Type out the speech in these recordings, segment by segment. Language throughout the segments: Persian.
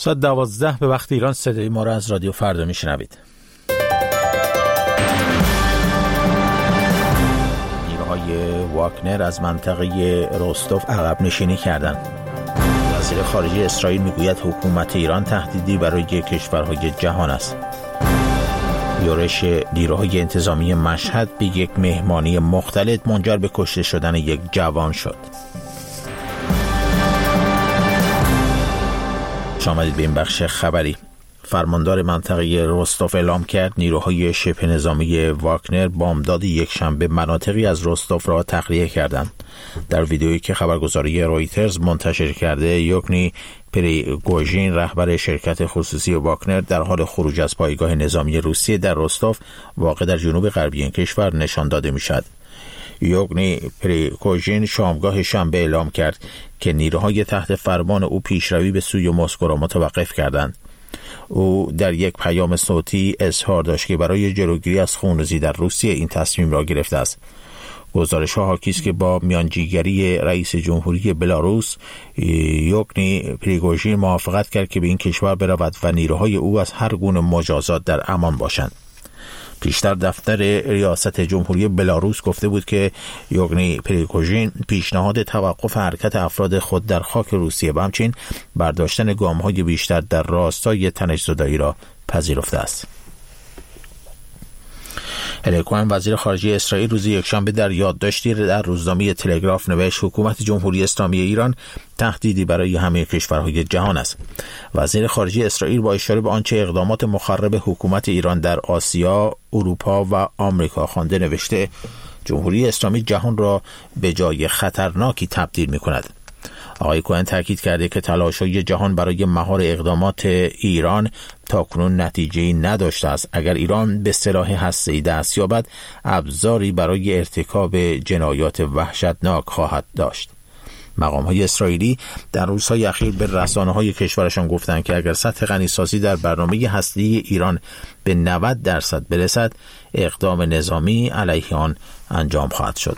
ساعت 12 به وقت ایران صدای ما را از رادیو فردا میشنوید. نیروهای واگنر از منطقه رستوف عقب نشینی کردند. وزیر خارجه اسرائیل میگوید حکومت ایران تهدیدی برای کشورهای جهان است. یورش نیروهای انتظامی مشهد به یک مهمانی مختلط منجر به کشته شدن یک جوان شد. شامل به این بخش خبری. فرماندار منطقه رستوف اعلام کرد نیروهای شبه نظامی واگنر بامداد یکشنبه مناطقی از رستوف را تخلیه کردند. در ویدیویی که خبرگزاری رویترز منتشر کرده، یوگنی پریگوژین رهبر شرکت خصوصی واگنر در حال خروج از پایگاه نظامی روسیه در رستوف واقع در جنوب غربی این کشور نشان داده می‌شد. یوگنی پریگوژین شامگاه شنبه اعلام کرد که نیروهای تحت فرمان او پیشروی به سوی مسکو را متوقف کردند. او در یک پیام صوتی اظهار داشت که برای جلوگیری از خونریزی در روسیه این تصمیم را گرفته است. گزارش‌ها حاکی است که با میانجیگری رئیس جمهوری بلاروس، یوگنی پریگوژین موافقت کرد که به این کشور برود و نیروهای او از هر گونه مجازات در امان باشند. پیشتر دفتر ریاست جمهوری بلاروس گفته بود که یوگنی پریگوژین پیشنهاد توقف حرکت افراد خود در خاک روسیه و همچنین برداشتن گام‌های بیشتر در راستای تنش‌زدایی را پذیرفته است. الی کوهن وزیر خارجه اسرائیل روز یکشنبه در یادداشتی در روزنامه تلگراف نوشت حکومت جمهوری اسلامی ایران تهدیدی برای همه کشورهای جهان است. وزیر خارجه اسرائیل با اشاره به آنچه اقدامات مخرب حکومت ایران در آسیا، اروپا و آمریکا خوانده نوشته جمهوری اسلامی جهان را به جای خطرناکی تبدیل می‌کند. آقای کوهن تاکید کرده که تلاش‌های جهان برای مهار اقدامات ایران تاکنون نتیجه‌ای نداشته است. اگر ایران به سلاح هسته‌ای دست یابد، ابزاری برای ارتکاب جنایات وحشتناک خواهد داشت. مقام‌های اسرائیلی در روزهای اخیر به رسانه‌های کشورشان گفتند که اگر سطح غنیسازی در برنامه هسته‌ای ایران به 90% برسد، اقدام نظامی علیه آن انجام خواهد شد.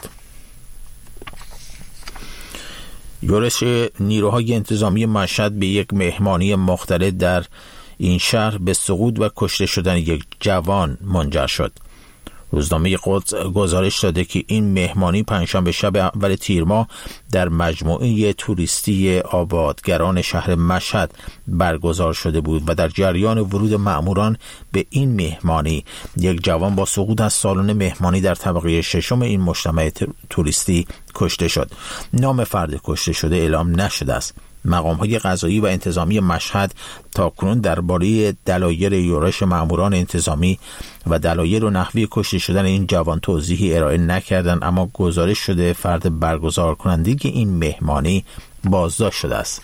یورش نیروهای انتظامی مشهد به یک مهمانی مختلط در این شهر به سقوط و کشته شدن یک جوان منجر شد. روزنامه قدس گزارش داده که این مهمانی پنجشنبه شب اول تیر ماه در مجموعه توریستی آبادگران شهر مشهد برگزار شده بود و در جریان ورود مأموران به این مهمانی یک جوان با سقوط از سالن مهمانی در طبقه ششم این مجتمع توریستی کشته شد. نام فرد کشته شده اعلام نشده است. مقام‌های قضایی و انتظامی مشهد تاکنون درباره دلایل یورش مأموران انتظامی و دلایل و نحوه کشته شدن این جوان توضیحی ارائه نکردند، اما گزارش شده فرد برگزار کننده این مهمانی بازداشت شده است.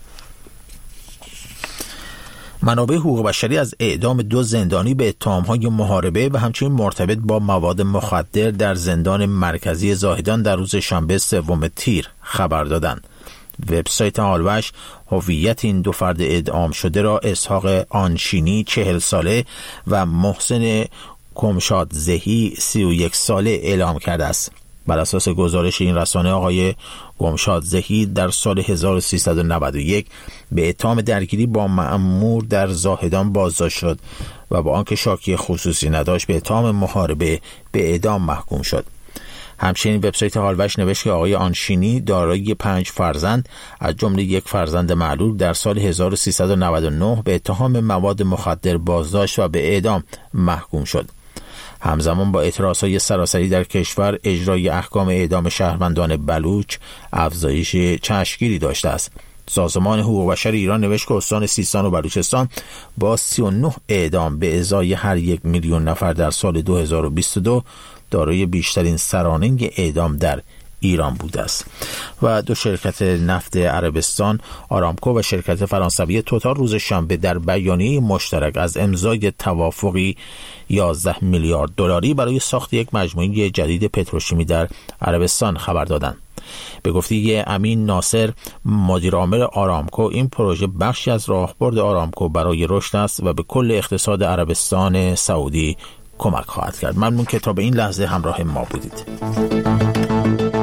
منابع حقوق بشری از اعدام 2 زندانی به اتهام‌های محاربه و همچنین مرتبط با مواد مخدر در زندان مرکزی زاهدان در روز شنبه 3 تیر خبر دادند. وبسایت هالوش هویت این 2 فرد اعدام شده را اسحاق آنشینی 40 ساله و محسن کمشاد زهی 31 ساله اعلام کرده است. بر اساس گزارش این رسانه آقای کمشاد زهی در سال 1391 به اتهام درگیری با مأمور در زاهدان بازداشت شد و با آنکه شاکی خصوصی نداشت به اتهام محاربه به اعدام محکوم شد. همچنین وبسایت هالوش نوشت که آقای آنشینی دارای 5 فرزند از جمله 1 فرزند معلول در سال 1399 به اتهام مواد مخدر بازداشت و به اعدام محکوم شد. همزمان با اعتراضهای سراسری در کشور، اجرای احکام اعدام شهروندان بلوچ افزایش چشمگیری داشته است. سازمان حقوق بشر ایران نوشت که استان سیستان و بلوچستان با 39 اعدام به ازای هر 1 میلیون نفر در سال 2022 دارای بیشترین سرانه اعدام در ایران بوده است. و 2 شرکت نفت عربستان آرامکو و شرکت فرانسوی توتال روز شنبه در بیانیه مشترک از امضای توافقی 11 میلیارد دلاری برای ساخت یک مجموعه جدید پتروشیمی در عربستان خبر دادند. به گفته امین ناصر مدیر عامل آرامکو، این پروژه بخشی از راهبرد آرامکو برای رشد است و به کل اقتصاد عربستان سعودی کمک خواهد کرد. ممنون که تا به این لحظه همراه ما بودید.